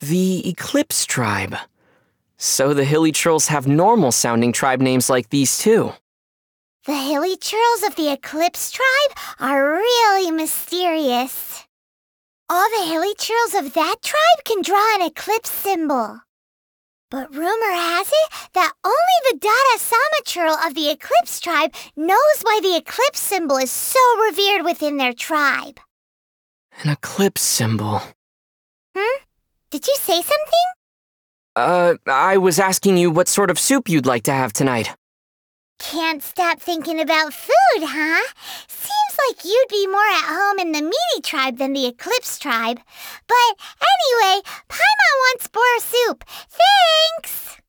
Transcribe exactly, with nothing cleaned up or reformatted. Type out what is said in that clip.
The Eclipse Tribe. So the Hilichurls have normal-sounding tribe names like these too. The Hilichurls of the Eclipse Tribe are really mysterious. All the Hilichurls of that tribe can draw an eclipse symbol. But rumor has it that only the Dada Samachurl of the Eclipse Tribe knows why the eclipse symbol is so revered within their tribe. An eclipse symbol. Hmm? Did you say something? Uh, I was asking you what sort of soup you'd like to have tonight. Can't stop thinking about food, huh? Seems like you'd be more at home in the Meaty Tribe than the Eclipse Tribe. But anyway, Paimon wants boar soup. Thanks!